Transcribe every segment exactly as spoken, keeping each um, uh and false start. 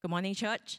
Good morning, church.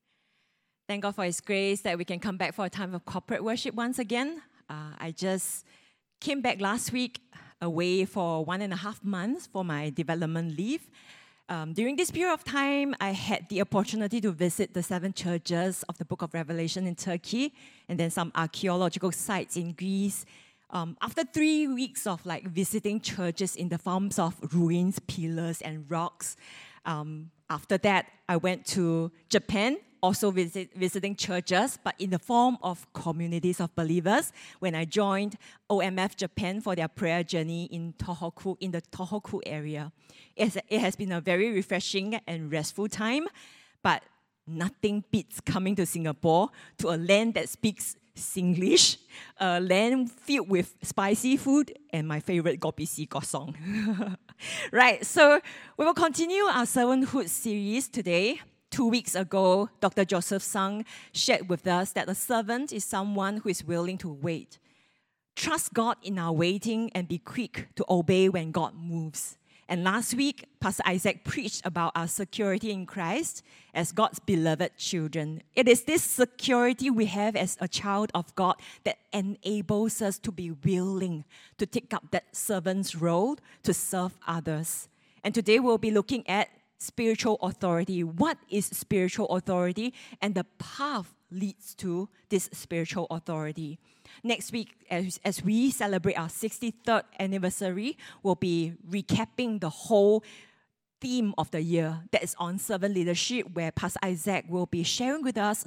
Thank God for His grace that we can come back for a time of corporate worship once again. Uh, I just came back last week away for one and a half months for my development leave. Um, during this period of time, I had the opportunity to visit the seven churches of the Book of Revelation in Turkey and then some archaeological sites in Greece. Um, after three weeks of like visiting churches in the forms of ruins, pillars, and rocks, um, after that, I went to Japan, also visit, visiting churches, but in the form of communities of believers when I joined O M F Japan for their prayer journey in Tohoku, in the Tohoku area. It's, it has been a very refreshing and restful time, but nothing beats coming to Singapore, to a land that speaks Singlish, a land filled with spicy food, and my favorite Kopi C Kosong. Right, so we will continue our servanthood series today. Two weeks ago, Doctor Joseph Sung shared with us that a servant is someone who is willing to wait. Trust God in our waiting and be quick to obey when God moves. And last week, Pastor Isaac preached about our security in Christ as God's beloved children. It is this security we have as a child of God that enables us to be willing to take up that servant's role to serve others. And today we'll be looking at spiritual authority. What is spiritual authority? And the path leads to this spiritual authority. Next week, as, as we celebrate our sixty-third anniversary, we'll be recapping the whole theme of the year that is on servant leadership, where Pastor Isaac will be sharing with us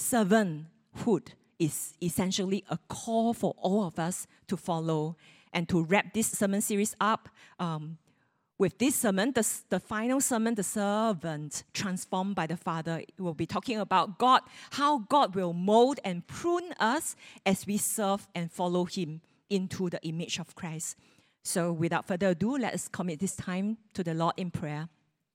servanthood is essentially a call for all of us to follow. And to wrap this sermon series up, um, with this sermon, the, the final sermon, The Servant Transformed by the Father, we'll be talking about God, how God will mold and prune us as we serve and follow Him into the image of Christ. So without further ado, let us commit this time to the Lord in prayer.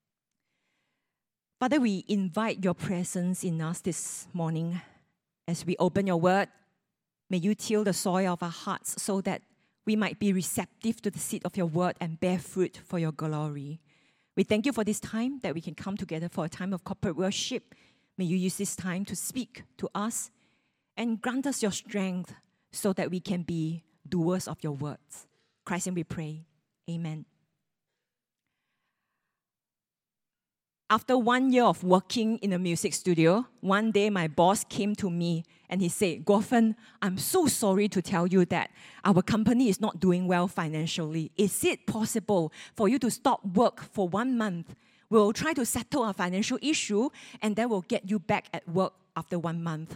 Father, we invite your presence in us this morning. As we open your word, may you till the soil of our hearts so that we might be receptive to the seed of your word and bear fruit for your glory. We thank you for this time that we can come together for a time of corporate worship. May you use this time to speak to us and grant us your strength so that we can be doers of your words. Christ, and we pray. Amen. After one year of working in a music studio, one day my boss came to me and he said, Guo Fen, I'm so sorry to tell you that our company is not doing well financially. Is it possible for you to stop work for one month? We'll try to settle a financial issue and then we'll get you back at work after one month.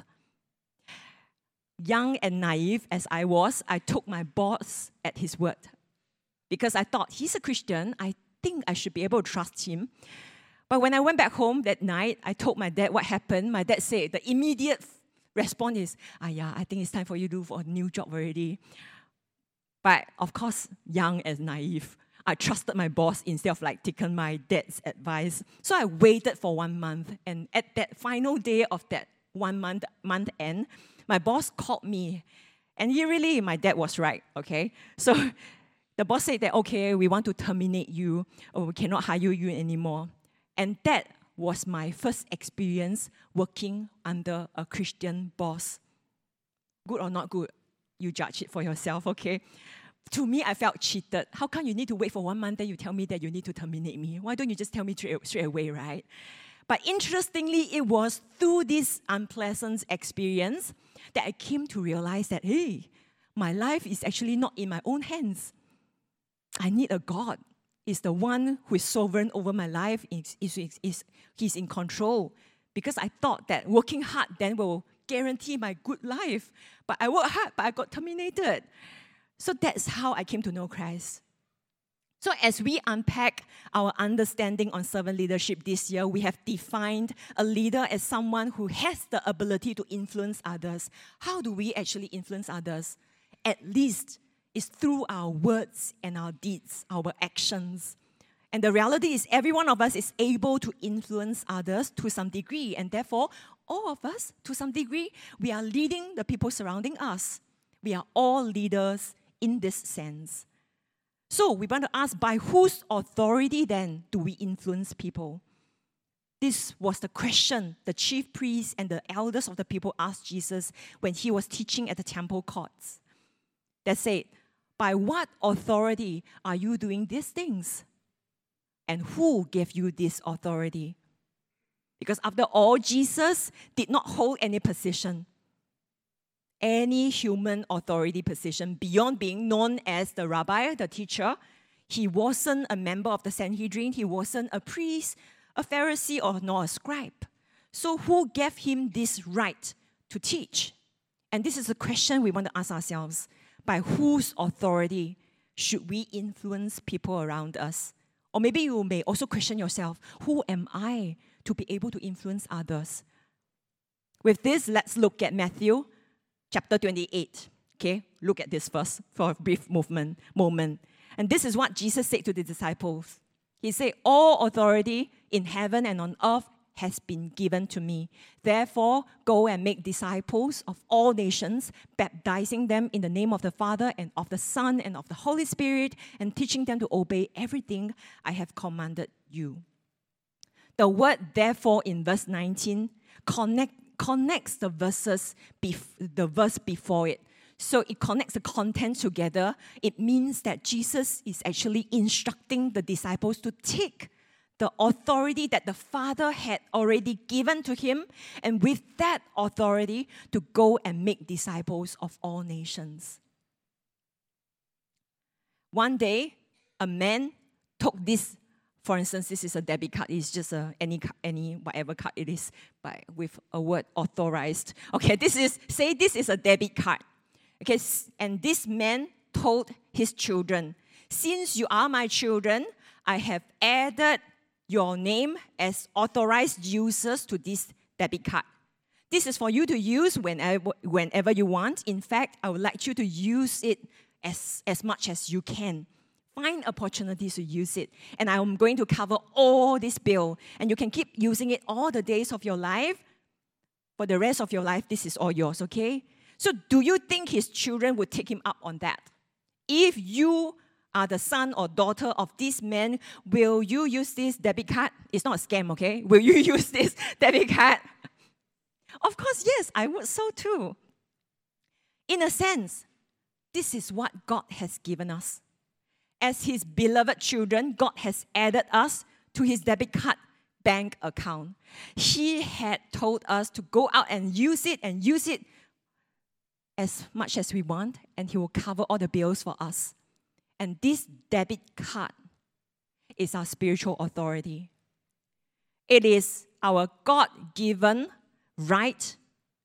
Young and naive as I was, I took my boss at his word. Because I thought he's a Christian, I think I should be able to trust him. But when I went back home that night, I told my dad what happened. My dad said the immediate response is, ah yeah, I think it's time for you to do for a new job already. But of course, young and naive, I trusted my boss instead of like taking my dad's advice. So I waited for one month. And at that final day of that one month, month end, my boss called me. And he really, my dad was right, okay? So the boss said that, okay, we want to terminate you, or we cannot hire you anymore. And that was my first experience working under a Christian boss. Good or not good, you judge it for yourself, okay? To me, I felt cheated. How come you need to wait for one month, then you tell me that you need to terminate me? Why don't you just tell me straight, straight away, right? But interestingly, it was through this unpleasant experience that I came to realize that, hey, my life is actually not in my own hands. I need a God. Is the one who is sovereign over my life, is, is, is, is he's in control. Because I thought that working hard then will guarantee my good life. But I worked hard, but I got terminated. So that's how I came to know Christ. So as we unpack our understanding on servant leadership this year, we have defined a leader as someone who has the ability to influence others. How do we actually influence others? At least it's through our words and our deeds, our actions. And the reality is every one of us is able to influence others to some degree. And therefore, all of us, to some degree, we are leading the people surrounding us. We are all leaders in this sense. So we want to ask, by whose authority then do we influence people? This was the question the chief priests and the elders of the people asked Jesus when he was teaching at the temple courts. They said, "By what authority are you doing these things? And who gave you this authority?" Because after all, Jesus did not hold any position, any human authority position beyond being known as the rabbi, the teacher. He wasn't a member of the Sanhedrin. He wasn't a priest, a Pharisee, or nor a scribe. So who gave him this right to teach? And this is a question we want to ask ourselves. By whose authority should we influence people around us? Or maybe you may also question yourself, who am I to be able to influence others? With this, let's look at Matthew chapter twenty-eight. Okay, look at this verse for a brief movement, moment. And this is what Jesus said to the disciples. He said, "All authority in heaven and on earth has been given to me. Therefore, go and make disciples of all nations, baptizing them in the name of the Father and of the Son and of the Holy Spirit, and teaching them to obey everything I have commanded you." The word "therefore" in verse nineteen connect, connects the verses, bef- the verse before it. So it connects the content together. It means that Jesus is actually instructing the disciples to take the authority that the Father had already given to him, and with that authority to go and make disciples of all nations. One day, a man took this, for instance, this is a debit card. It's just a, any, any whatever card it is, but with a word authorized. Okay, this is, say this is a debit card. Okay, and this man told his children, "Since you are my children, I have added your name as authorized users to this debit card. This is for you to use whenever, whenever you want. In fact, I would like you to use it as, as much as you can. Find opportunities to use it. And I'm going to cover all this bill. And you can keep using it all the days of your life. For the rest of your life, this is all yours, okay?" So do you think his children would take him up on that? If you are the son or daughter of this man, will you use this debit card? It's not a scam, okay? Will you use this debit card? Of course, yes, I would so too. In a sense, this is what God has given us. As his beloved children, God has added us to his debit card bank account. He had told us to go out and use it and use it as much as we want, and he will cover all the bills for us. And this debit card is our spiritual authority. It is our God-given right.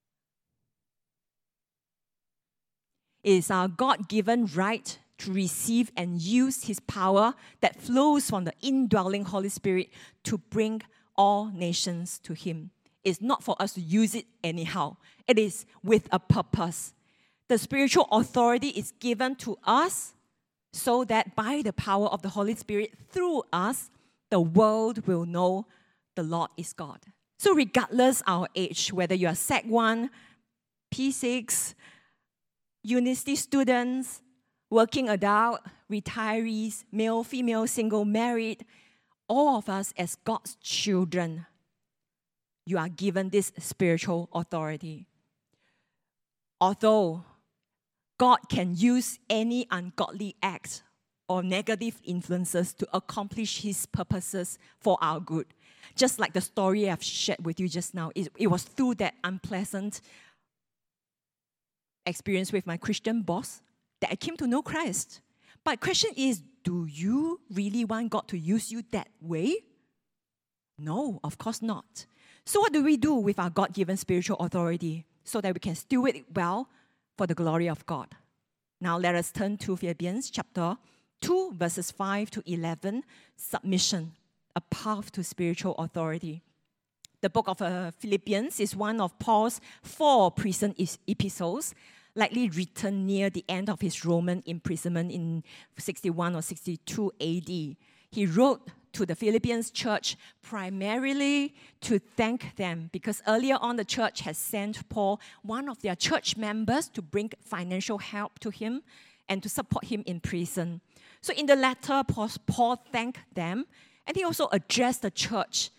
It is our God-given right to receive and use his power that flows from the indwelling Holy Spirit to bring all nations to him. It's not for us to use it anyhow. It is with a purpose. The spiritual authority is given to us so that by the power of the Holy Spirit through us, the world will know the Lord is God. So regardless our age, whether you are Sec one, P six, university students, working adult, retirees, male, female, single, married, all of us as God's children, you are given this spiritual authority. Although God can use any ungodly act or negative influences to accomplish his purposes for our good. Just like the story I've shared with you just now, it, it was through that unpleasant experience with my Christian boss that I came to know Christ. But the question is, do you really want God to use you that way? No, of course not. So what do we do with our God-given spiritual authority so that we can steward it well for the glory of God? Now let us turn to Philippians chapter two, verses five to eleven, submission, a path to spiritual authority. The book of uh, Philippians is one of Paul's four prison epistles, likely written near the end of his Roman imprisonment in sixty-one or sixty-two A D. He wrote to the Philippians church primarily to thank them because earlier on the church has sent Paul, one of their church members, to bring financial help to him and to support him in prison. So in the letter, Paul, Paul thanked them, and he also addressed the church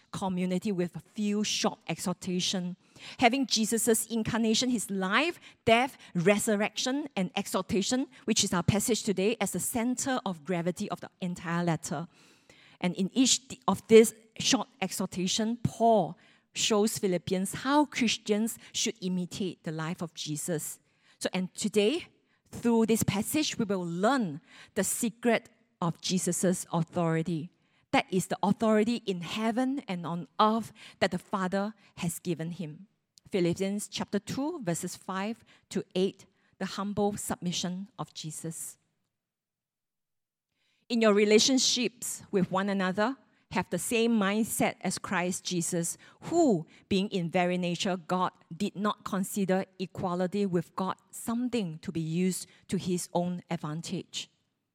community with a few short exhortations. Having Jesus' incarnation, his life, death, resurrection, and exaltation, which is our passage today, as the center of gravity of the entire letter. And in each of these short exhortation, Paul shows Philippians how Christians should imitate the life of Jesus. So, and today, through this passage, we will learn the secret of Jesus' authority. That is the authority in heaven and on earth that the Father has given him. Philippians chapter two, verses five to eight, the humble submission of Jesus. In your relationships with one another, have the same mindset as Christ Jesus, who, being in very nature God, did not consider equality with God something to be used to his own advantage.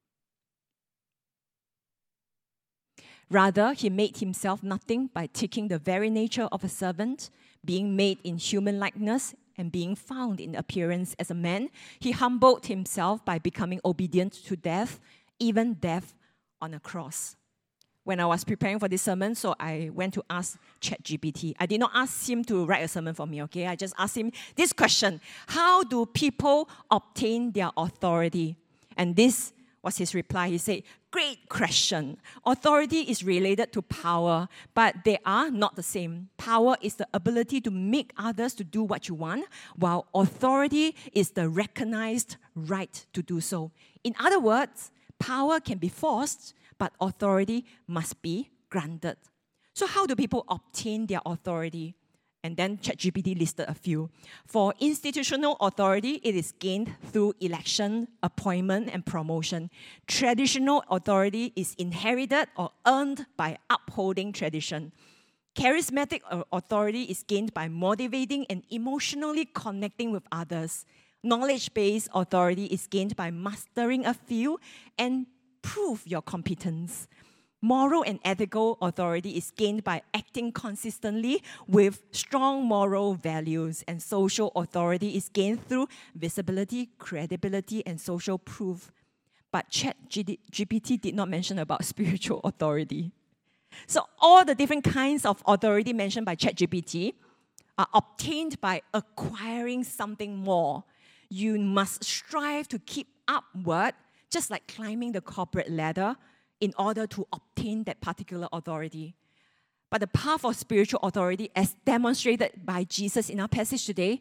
Rather, he made himself nothing by taking the very nature of a servant, being made in human likeness, and being found in appearance as a man. He humbled himself by becoming obedient to death, even death on a cross. When I was preparing for this sermon, so I went to ask ChatGPT. I did not ask him to write a sermon for me, okay? I just asked him this question: how do people obtain their authority? And this was his reply. He said, great question. Authority is related to power, but they are not the same. Power is the ability to make others to do what you want, while authority is the recognized right to do so. In other words, power can be forced, but authority must be granted. So how do people obtain their authority? And then ChatGPT listed a few. For institutional authority, it is gained through election, appointment, and promotion. Traditional authority is inherited or earned by upholding tradition. Charismatic authority is gained by motivating and emotionally connecting with others. Knowledge-based authority is gained by mastering a field and prove your competence. Moral and ethical authority is gained by acting consistently with strong moral values, and social authority is gained through visibility, credibility, and social proof. But ChatGPT did not mention about spiritual authority. So all the different kinds of authority mentioned by ChatGPT are obtained by acquiring something more. You must strive to keep upward, just like climbing the corporate ladder, in order to obtain that particular authority. But the path of spiritual authority, as demonstrated by Jesus in our passage today,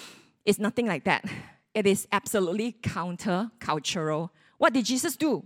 is nothing like that. It is absolutely counter-cultural. What did Jesus do?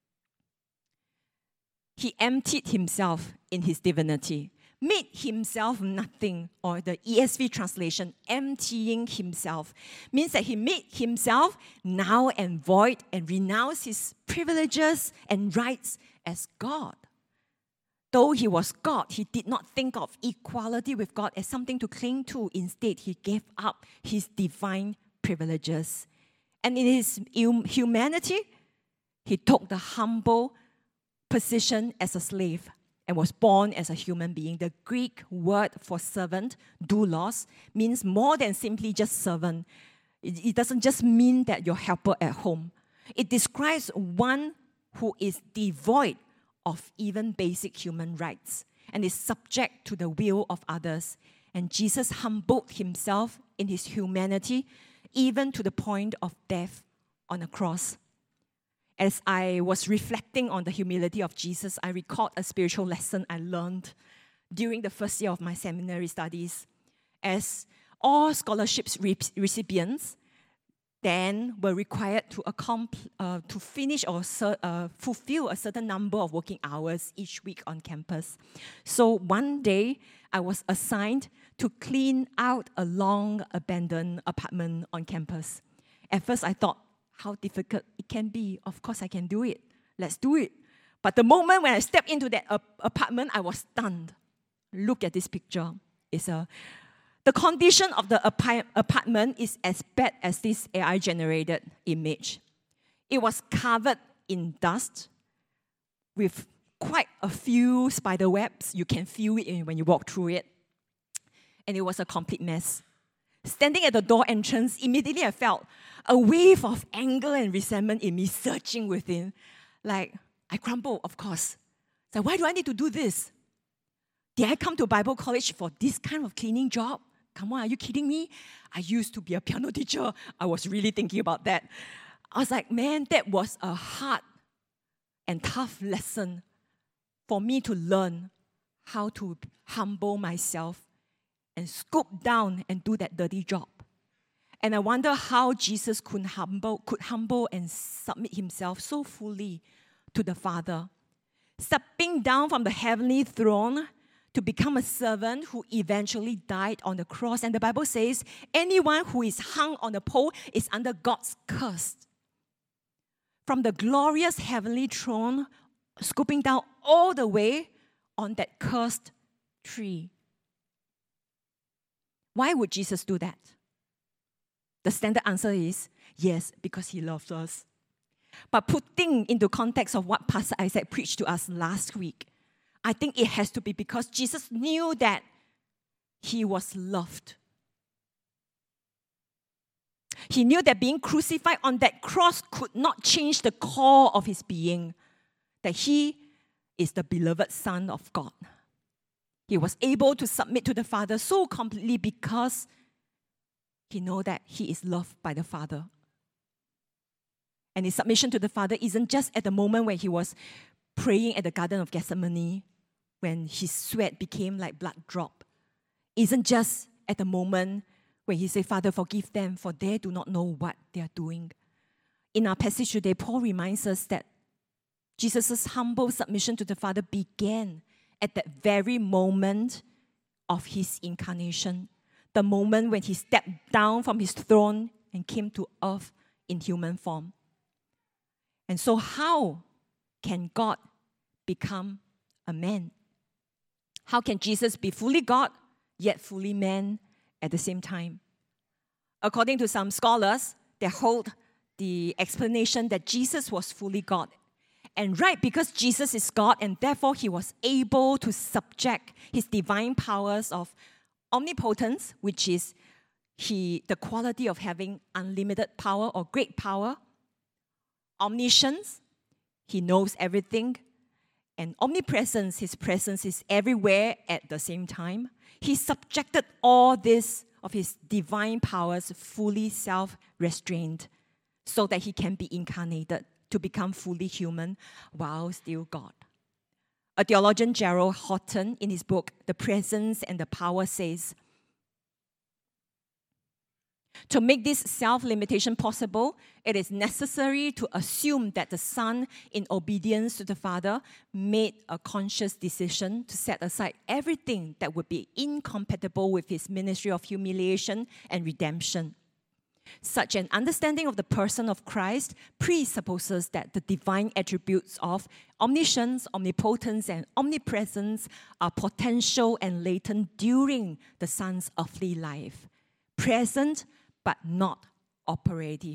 He emptied himself in his divinity, made himself nothing, or the E S V translation, emptying himself, means that he made himself null and void and renounced his privileges and rights as God. Though he was God, he did not think of equality with God as something to cling to. Instead, he gave up his divine privileges. And in his humanity, he took the humble position as a slave and was born as a human being. The Greek word for servant, doulos, means more than simply just servant. It, it doesn't just mean that you're helper at home. It describes one who is devoid of even basic human rights and is subject to the will of others. And Jesus humbled himself in his humanity, even to the point of death on a cross. As I was reflecting on the humility of Jesus, I recalled a spiritual lesson I learned during the first year of my seminary studies. As all scholarships re- recipients then were required to accompl- uh, to finish or ser- uh, fulfill a certain number of working hours each week on campus. So one day, I was assigned to clean out a long abandoned apartment on campus. At first, I thought, how difficult it can be. Of course, I can do it. Let's do it. But the moment when I stepped into that uh, apartment, I was stunned. Look at this picture. It's a, the condition of the ap- apartment is as bad as this A I-generated image. It was covered in dust with quite a few spider webs. You can feel it when you walk through it. And it was a complete mess. Standing at the door entrance, immediately I felt a wave of anger and resentment in me surging within. Like, I crumbled, of course. So why do I need to do this? Did I come to Bible college for this kind of cleaning job? Come on, are you kidding me? I used to be a piano teacher. I was really thinking about that. I was like, man, that was a hard and tough lesson for me to learn how to humble myself and scoop down and do that dirty job. And I wonder how Jesus could humble, could humble and submit himself so fully to the Father, stepping down from the heavenly throne to become a servant who eventually died on the cross. And the Bible says, anyone who is hung on a pole is under God's curse. From the glorious heavenly throne, scooping down all the way on that cursed tree. Why would Jesus do that? The standard answer is, yes, because he loves us. But putting into context of what Pastor Isaac preached to us last week, I think it has to be because Jesus knew that he was loved. He knew that being crucified on that cross could not change the core of his being, that he is the beloved Son of God. He was able to submit to the Father so completely because he knows that he is loved by the Father. And his submission to the Father isn't just at the moment when he was praying at the Garden of Gethsemane, when his sweat became like blood drop. It isn't just at the moment when he said, Father, forgive them, for they do not know what they are doing. In our passage today, Paul reminds us that Jesus' humble submission to the Father began at that very moment of his incarnation, the moment when he stepped down from his throne and came to earth in human form. And so how can God become a man? How can Jesus be fully God, yet fully man at the same time? According to some scholars, they hold the explanation that Jesus was fully God. And right, because Jesus is God, and therefore he was able to subject his divine powers of omnipotence, which is he, the quality of having unlimited power or great power, omniscience, he knows everything, and omnipresence, his presence is everywhere at the same time. He subjected all this of his divine powers fully self-restrained so that he can be incarnated to become fully human while still God. A theologian, Gerald Horton, in his book, The Presence and the Power, says, to make this self-limitation possible, it is necessary to assume that the Son, in obedience to the Father, made a conscious decision to set aside everything that would be incompatible with his ministry of humiliation and redemption. Such an understanding of the person of Christ presupposes that the divine attributes of omniscience, omnipotence, and omnipresence are potential and latent during the Son's earthly life, present but not operative.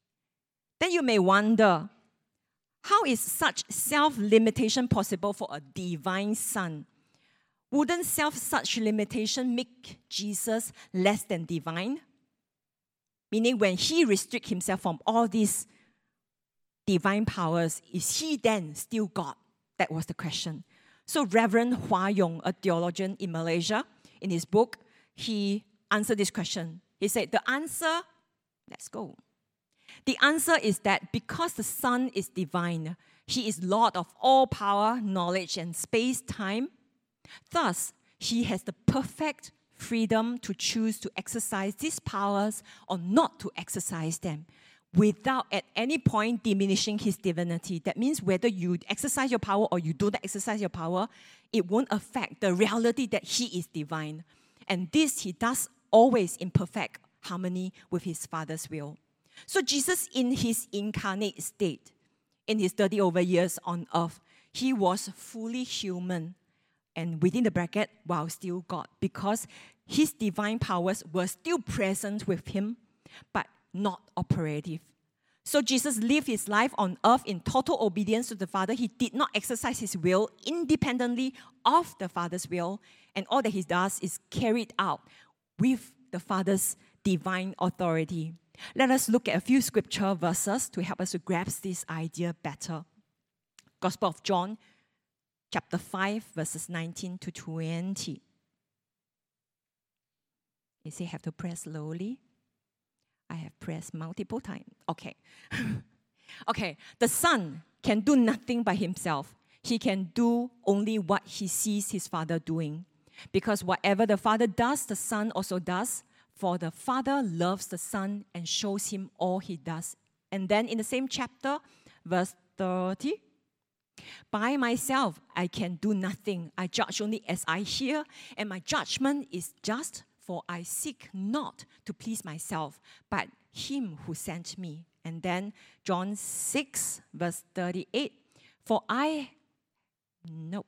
Then you may wonder, how is such self-limitation possible for a divine Son? Wouldn't self such limitation make Jesus less than divine? Meaning, when he restricts himself from all these divine powers, is he then still God? That was the question. So Reverend Hua Yong, a theologian in Malaysia, in his book, he answered this question. He said, the answer, let's go. The answer is that because the Son is divine, he is Lord of all power, knowledge, and space-time. Thus, he has the perfect freedom to choose to exercise these powers or not to exercise them without at any point diminishing his divinity. That means whether you exercise your power or you don't exercise your power, it won't affect the reality that he is divine. And this he does always in perfect harmony with his Father's will. So Jesus, in his incarnate state, in his thirty over years on earth, he was fully human, and within the bracket, while still God, because his divine powers were still present with him, but not operative. So Jesus lived his life on earth in total obedience to the Father. He did not exercise his will independently of the Father's will, and all that he does is carried out with the Father's divine authority. Let us look at a few scripture verses to help us to grasp this idea better. Gospel of John, chapter five, verses nineteen to twenty. You say have to press slowly. I have pressed multiple times. Okay. Okay, the Son can do nothing by himself. He can do only what he sees his Father doing. Because whatever the Father does, the Son also does. For the Father loves the Son and shows him all he does. And then in the same chapter, verse thirty, by myself I can do nothing. I judge only as I hear, and my judgment is just, for I seek not to please myself, but him who sent me. And then John six, verse thirty-eight, for I, no.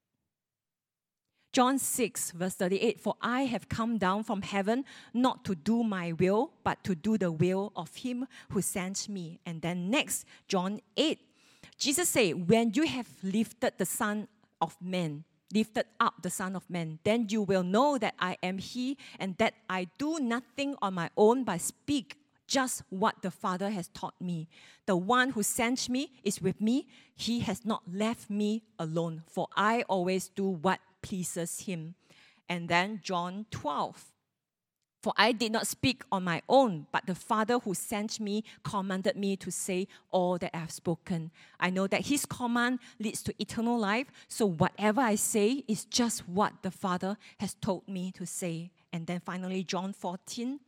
John six, verse thirty-eight, for I have come down from heaven not to do my will, but to do the will of him who sent me. And then next, John eight, Jesus said, when you have lifted the Son of Man, lifted up the Son of Man, then you will know that I am he, and that I do nothing on my own, but speak just what the Father has taught me. The one who sent me is with me. He has not left me alone, for I always do what pleases him. And then John twelve, for I did not speak on my own, but the Father who sent me commanded me to say all that I have spoken. I know that his command leads to eternal life, so whatever I say is just what the Father has told me to say. And then finally, John fourteen,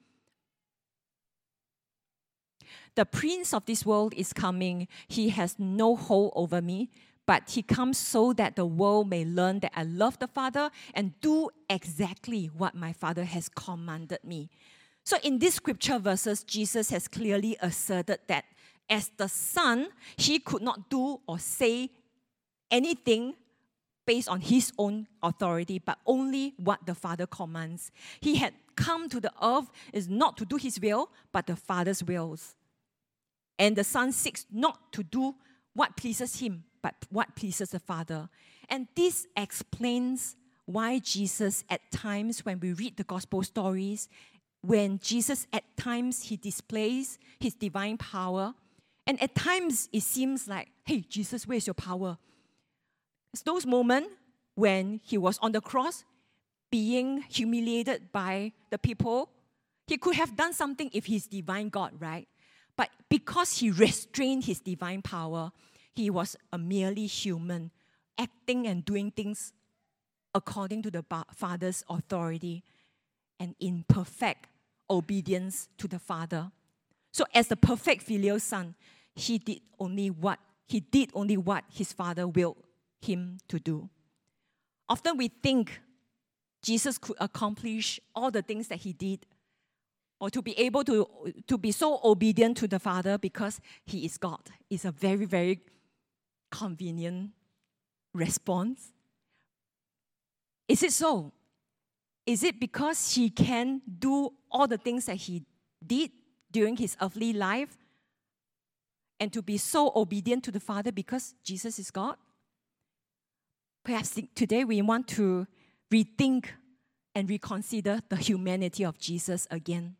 the prince of this world is coming. He has no hold over me, but he comes so that the world may learn that I love the Father and do exactly what my Father has commanded me. So in these scripture verses, Jesus has clearly asserted that as the Son, he could not do or say anything based on his own authority, but only what the Father commands. He had come to the earth is not to do his will, but the Father's wills. And the Son seeks not to do what pleases him, but what pleases the Father. And this explains why Jesus, at times when we read the gospel stories, when Jesus at times he displays his divine power, and at times it seems like, hey, Jesus, where's your power? It's those moments when he was on the cross, being humiliated by the people. He could have done something if he's divine God, right? But because he restrained his divine power, he was a merely human, acting and doing things according to the Father's authority and in perfect obedience to the Father. So as the perfect filial Son, he did only what he did only what his Father willed him to do. Often we think Jesus could accomplish all the things that he did, or to be able to, to be so obedient to the Father because he is God. It's a very, very convenient response. Is it so? Is it because he can do all the things that he did during his earthly life and to be so obedient to the Father because Jesus is God? Perhaps today we want to rethink and reconsider the humanity of Jesus again.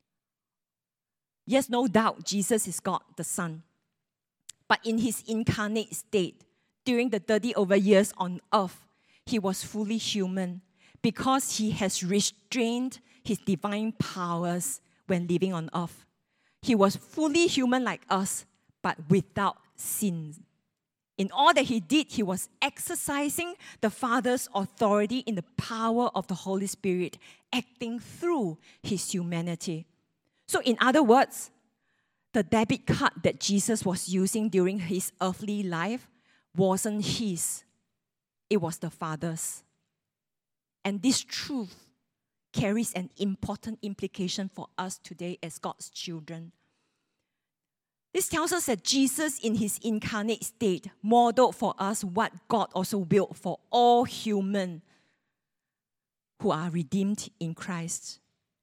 Yes, no doubt, Jesus is God, the Son. But in his incarnate state, during the thirty over years on earth, he was fully human because he has restrained his divine powers when living on earth. He was fully human like us, but without sin. In all that he did, he was exercising the Father's authority in the power of the Holy Spirit, acting through his humanity. So in other words, the debit card that Jesus was using during his earthly life wasn't his. It was the Father's. And this truth carries an important implication for us today as God's children. This tells us that Jesus, in his incarnate state, modeled for us what God also willed for all humans who are redeemed in Christ.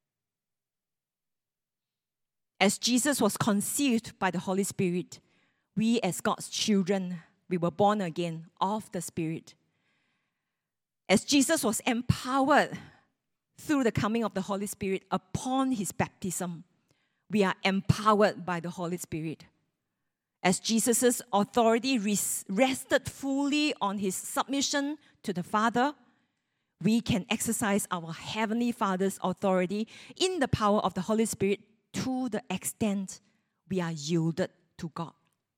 As Jesus was conceived by the Holy Spirit, we as God's children, we were born again of the Spirit. As Jesus was empowered through the coming of the Holy Spirit upon his baptism, we are empowered by the Holy Spirit. As Jesus' authority rested fully on his submission to the Father, we can exercise our Heavenly Father's authority in the power of the Holy Spirit to the extent we are yielded to God.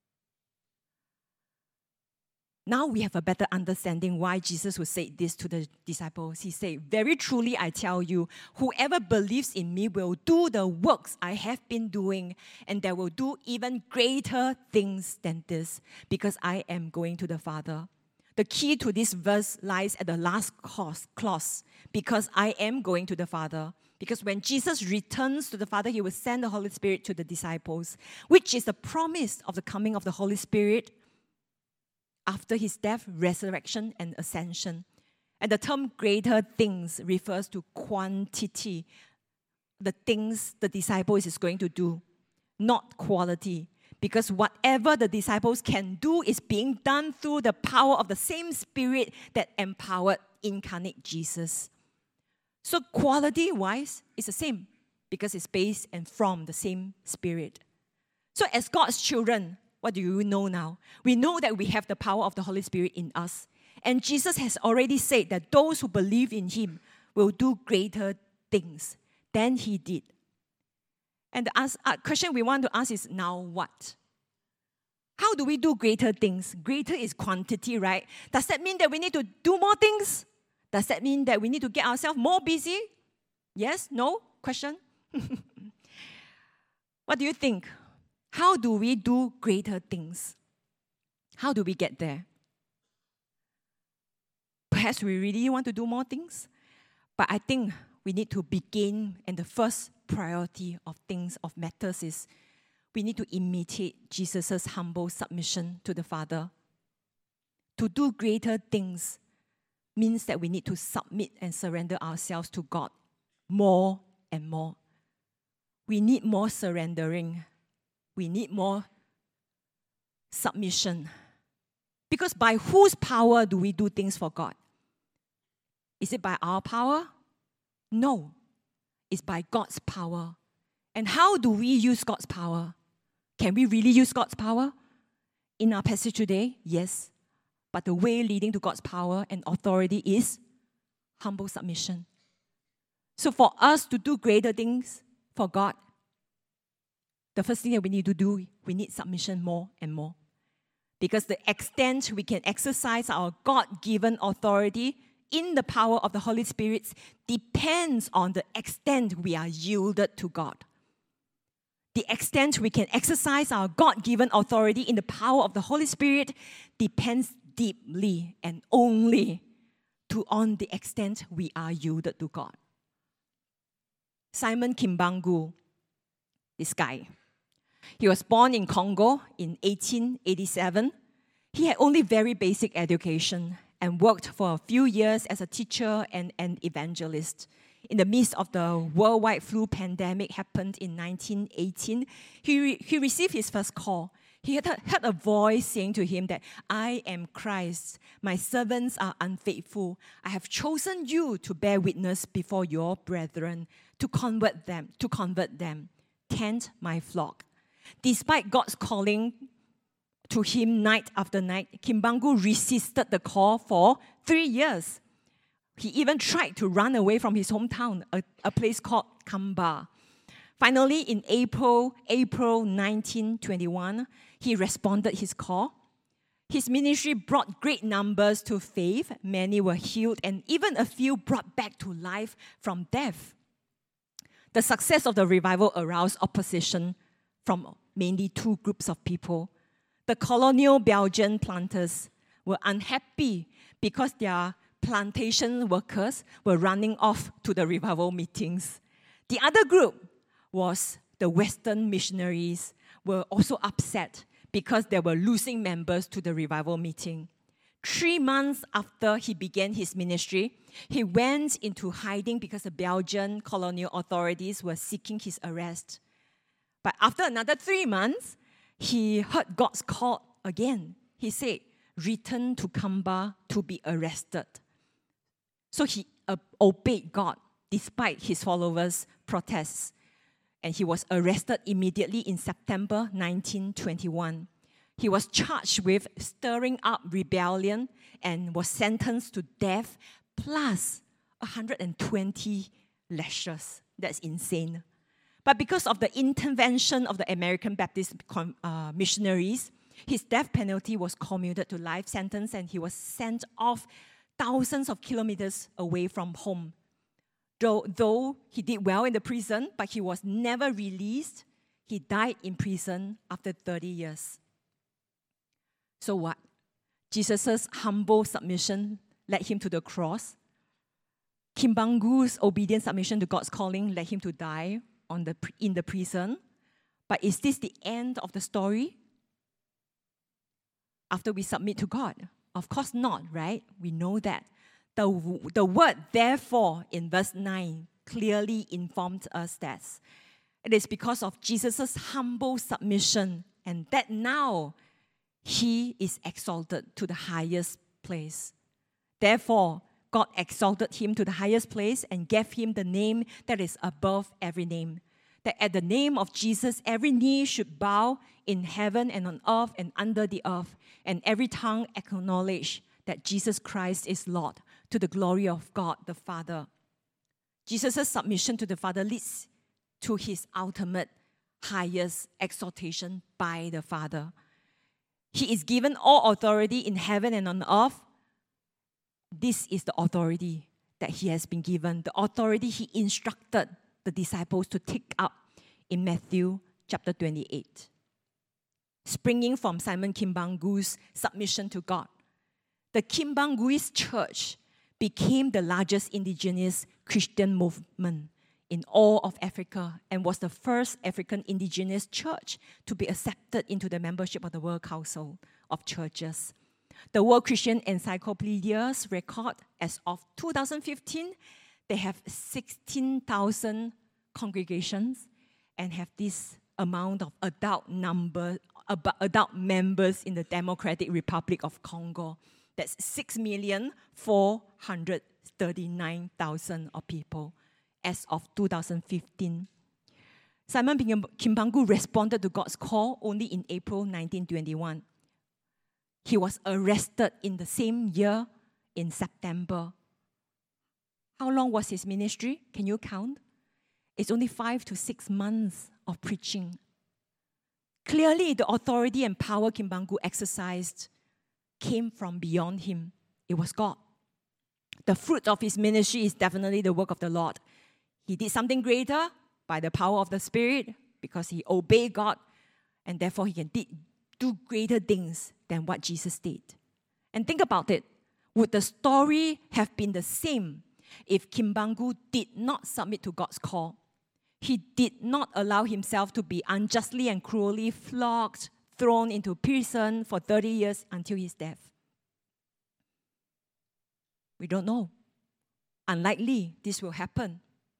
Now we have a better understanding why Jesus would say this to the disciples. He said, "Very truly I tell you, whoever believes in me will do the works I have been doing, and they will do even greater things than this, because I am going to the Father." The key to this verse lies at the last clause, because I am going to the Father. Because when Jesus returns to the Father, he will send the Holy Spirit to the disciples, which is the promise of the coming of the Holy Spirit after his death, resurrection, and ascension. And the term greater things refers to quantity, the things the disciples is going to do, not quality. Because whatever the disciples can do is being done through the power of the same Spirit that empowered incarnate Jesus. So quality-wise, it's the same because it's based and from the same Spirit. So as God's children, what do you know now? We know that we have the power of the Holy Spirit in us. And Jesus has already said that those who believe in him will do greater things than he did. And the ask, uh, question we want to ask is, now what? How do we do greater things? Greater is quantity, right? Does that mean that we need to do more things? Does that mean that we need to get ourselves more busy? Yes? No? Question? What do you think? How do we do greater things? How do we get there? Perhaps we really want to do more things, but I think we need to begin, and the first priority of things, of matters is we need to imitate Jesus' humble submission to the Father. To do greater things means that we need to submit and surrender ourselves to God more and more. We need more surrendering. We need more submission. Because by whose power do we do things for God? Is it by our power? No. It's by God's power. And how do we use God's power? Can we really use God's power? In our passage today, yes. But the way leading to God's power and authority is humble submission. So for us to do greater things for God, the first thing that we need to do, we need submission more and more. Because the extent we can exercise our God-given authority in the power of the Holy Spirit depends on the extent we are yielded to God. The extent we can exercise our God-given authority in the power of the Holy Spirit depends deeply and only to on the extent we are yielded to God. Simon Kimbangu, this guy, he was born in Congo in eighteen eighty-seven. He had only very basic education and worked for a few years as a teacher and an evangelist. In the midst of the worldwide flu pandemic happened in nineteen eighteen, he, re- he received his first call. He had heard a voice saying to him that, "I am Christ. My servants are unfaithful. I have chosen you to bear witness before your brethren, to convert them, to convert them. Tend my flock." Despite God's calling to him night after night, Kimbangu resisted the call for three years. He even tried to run away from his hometown, a, a place called Kamba. Finally, in April, April nineteen twenty-one, he responded his call. His ministry brought great numbers to faith. Many were healed, and even a few brought back to life from death. The success of the revival aroused opposition from mainly two groups of people. The colonial Belgian planters were unhappy because their plantation workers were running off to the revival meetings. The other group was the Western missionaries were also upset because they were losing members to the revival meeting. Three months after he began his ministry, he went into hiding because the Belgian colonial authorities were seeking his arrest. But after another three months, he heard God's call again. He said, "Return to Kamba to be arrested." So he uh, obeyed God despite his followers' protests. And he was arrested immediately in September nineteen twenty-one. He was charged with stirring up rebellion and was sentenced to death plus one hundred twenty lashes. That's insane. But because of the intervention of the American Baptist uh, missionaries, his death penalty was commuted to life sentence and he was sent off thousands of kilometers away from home. Though, though he did well in the prison, but he was never released. He died in prison after thirty years. So what? Jesus' humble submission led him to the cross. Kim Bang-gu's obedient submission to God's calling led him to die on the, in the prison. But is this the end of the story? After we submit to God? Of course not, right? We know that. The, the word therefore in verse nine clearly informed us that it is because of Jesus' humble submission and that now he is exalted to the highest place. Therefore, God exalted him to the highest place and gave him the name that is above every name. That at the name of Jesus, every knee should bow in heaven and on earth and under the earth, and every tongue acknowledge that Jesus Christ is Lord, to the glory of God the Father. Jesus' submission to the Father leads to his ultimate highest exaltation by the Father. He is given all authority in heaven and on earth. This is the authority that he has been given, the authority he instructed the disciples to take up in Matthew chapter twenty-eight. Springing from Simon Kim Bang-gu's submission to God, the Kim Bang-guist church became the largest indigenous Christian movement in all of Africa and was the first African indigenous church to be accepted into the membership of the World Council of Churches. The World Christian Encyclopedia's record as of two thousand fifteen, they have sixteen thousand congregations and have this amount of adult number, adult members in the Democratic Republic of Congo. That's six million four hundred thirty-nine thousand of people as of two thousand fifteen. Simon Kim Bang-gu responded to God's call only in April nineteen twenty-one. He was arrested in the same year in September. How long was his ministry? Can you count? It's only five to six months of preaching. Clearly, the authority and power Kim Bang-gu exercised came from beyond him. It was God. The fruit of his ministry is definitely the work of the Lord. He did something greater by the power of the Spirit because he obeyed God, and therefore he can do greater things than what Jesus did. And think about it. Would the story have been the same if Kim Bang-gu did not submit to God's call? He did not allow himself to be unjustly and cruelly flogged, thrown into prison for thirty years until his death. We don't know. Unlikely this will happen.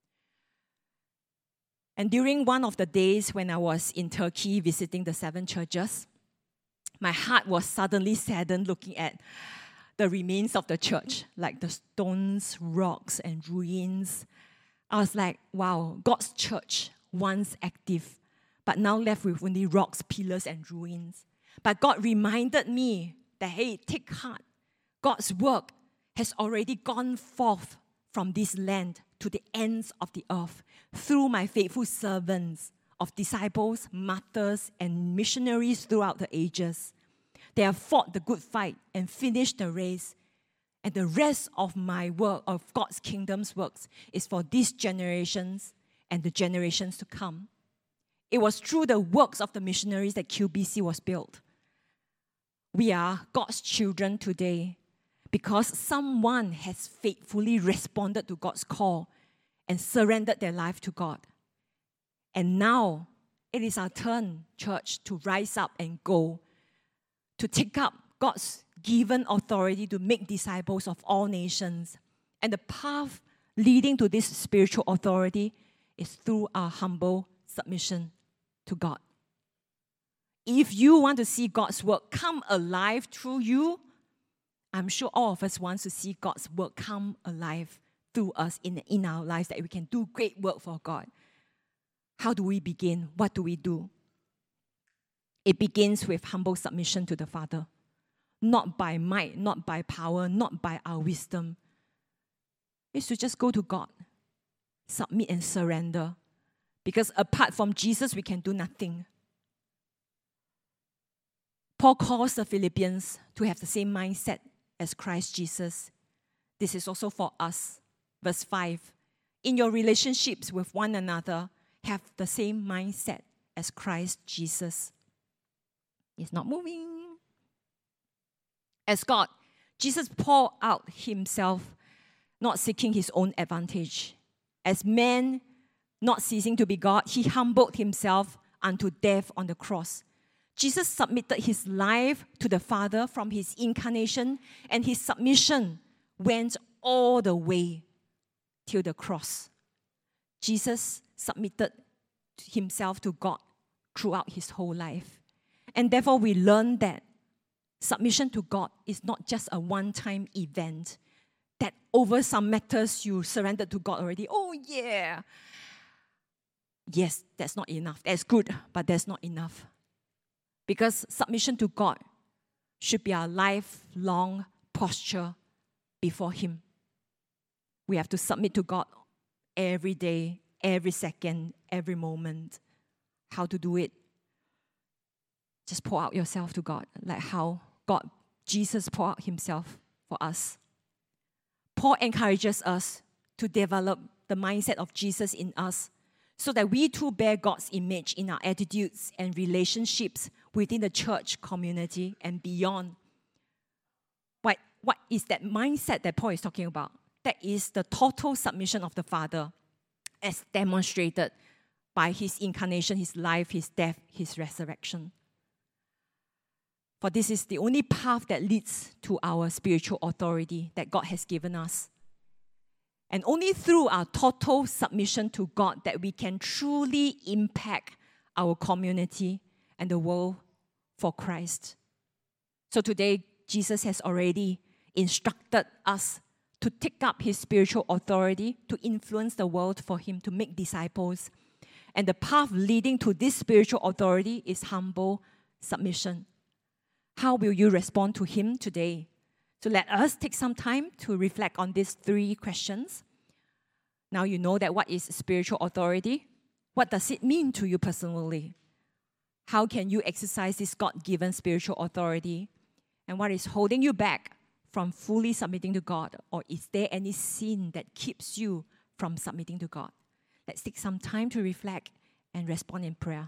And during one of the days when I was in Turkey visiting the seven churches, my heart was suddenly saddened looking at the remains of the church, like the stones, rocks, and ruins. I was like, wow, God's church, once active, but now left with only rocks, pillars, and ruins. But God reminded me that, hey, take heart. God's work has already gone forth from this land to the ends of the earth through my faithful servants of disciples, martyrs, and missionaries throughout the ages. They have fought the good fight and finished the race. And the rest of my work, of God's kingdom's works, is for these generations and the generations to come. It was through the works of the missionaries that Q B C was built. We are God's children today because someone has faithfully responded to God's call and surrendered their life to God. And now, it is our turn, church, to rise up and go, to take up God's given authority to make disciples of all nations. And the path leading to this spiritual authority is through our humble submission to God. If you want to see God's work come alive through you, I'm sure all of us want to see God's work come alive through us in, in our lives, that we can do great work for God. How do we begin? What do we do? It begins with humble submission to the Father. Not by might, not by power, not by our wisdom. It's to just go to God, submit and surrender. Because apart from Jesus, we can do nothing. Paul calls the Philippians to have the same mindset as Christ Jesus. This is also for us. Verse five, in your relationships with one another, have the same mindset as Christ Jesus. It's not moving. As God, Jesus poured out himself, not seeking his own advantage. As man, not ceasing to be God, he humbled himself unto death on the cross. Jesus submitted his life to the Father from his incarnation, and his submission went all the way till the cross. Jesus submitted himself to God throughout his whole life. And therefore, we learn that submission to God is not just a one-time event, that over some matters you surrendered to God already. Oh, yeah. Yes, that's not enough. That's good, but that's not enough. Because submission to God should be our lifelong posture before him. We have to submit to God every day, every second, every moment. How to do it? Just pour out yourself to God, like how God, Jesus poured out himself for us. Paul encourages us to develop the mindset of Jesus in us so that we too bear God's image in our attitudes and relationships within the church community and beyond. What, what is that mindset that Paul is talking about? That is the total submission of the Father as demonstrated by his incarnation, his life, his death, his resurrection. For this is the only path that leads to our spiritual authority that God has given us. And only through our total submission to God that we can truly impact our community and the world for Christ. So today, Jesus has already instructed us to take up his spiritual authority, to influence the world for him, to make disciples. And the path leading to this spiritual authority is humble submission. How will you respond to him today? So let us take some time to reflect on these three questions. Now you know that what is spiritual authority? What does it mean to you personally? How can you exercise this God-given spiritual authority? And what is holding you back from fully submitting to God? Or is there any sin that keeps you from submitting to God? Let's take some time to reflect and respond in prayer.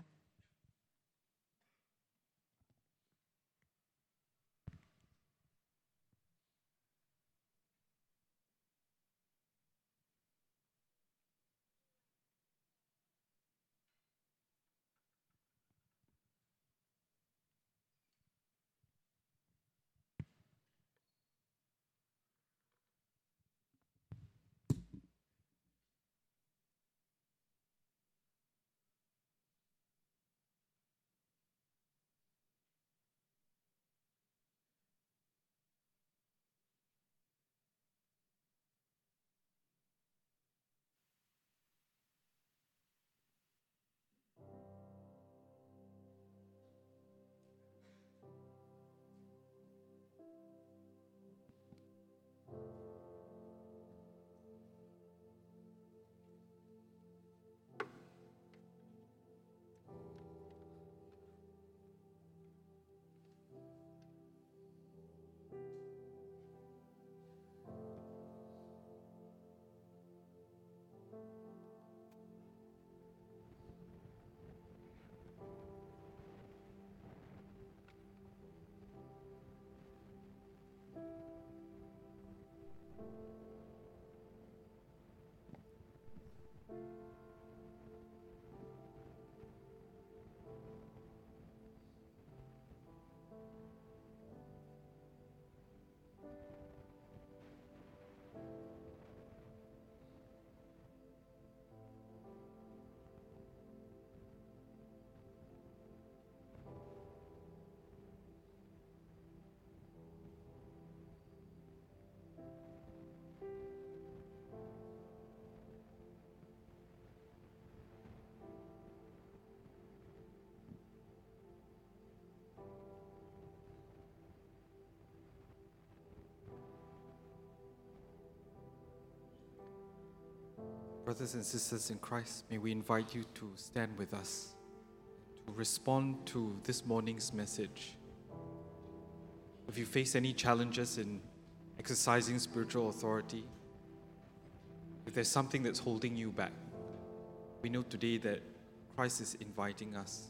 Brothers and sisters in Christ, may we invite you to stand with us, to respond to this morning's message. If you face any challenges in exercising spiritual authority, if there's something that's holding you back, we know today that Christ is inviting us.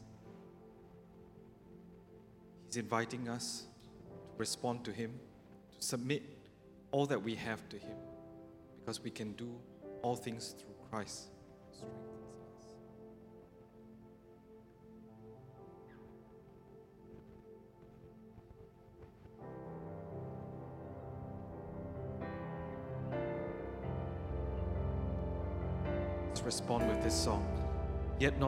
He's inviting us to respond to Him, to submit all that we have to Him, because we can do all things through Christ who strengthens us. Let's respond with this song. Yet not